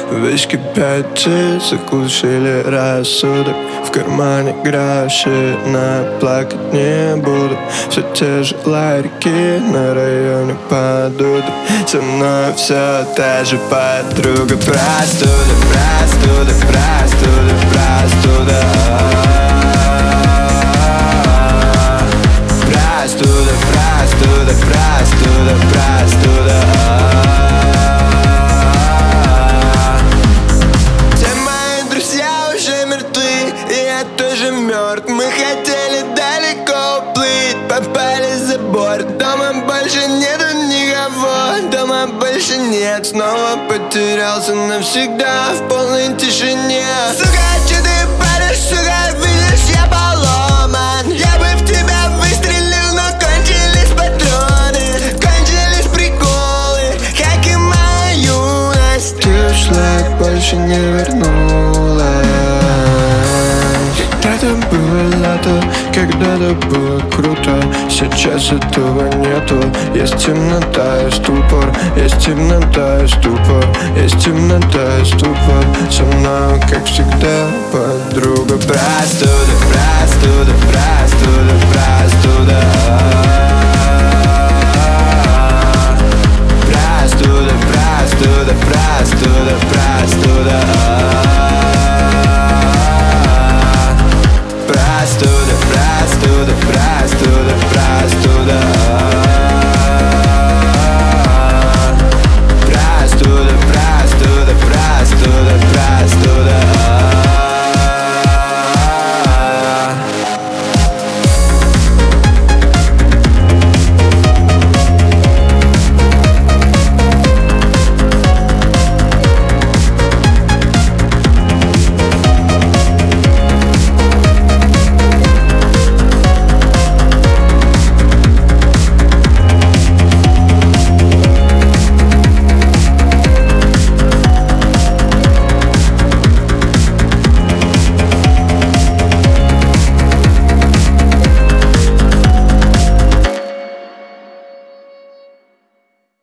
Виски 5G заглушили рассудок. В кармане гроши, но плакать не буду. Все те же ларьки на районе подудок. Со мной все та же подруга. Простуда, простуда, простуда, простуда. Простуда, простуда, простуда, простуда. Все мои друзья уже мертвы, и я тоже мертв. Мы хотели далеко уплыть, попали за борт. Дома больше нету никого, дома больше нет. Снова потерялся навсегда в полной тишине. Сука, че ты паришь, сука, видишь, я поломан. Я бы в тебя выстрелил, но кончились патроны, кончились приколы, как и моя юность. Ты ушла, больше не вернулась. Когда-то было лето, когда-то было круто. Сейчас этого нету. Есть темнота и ступор, есть темнота и ступор, есть темнота и ступор. Со мной, как всегда, подруга. Простуда, простуда, простуда, простуда. Простуда, простуда.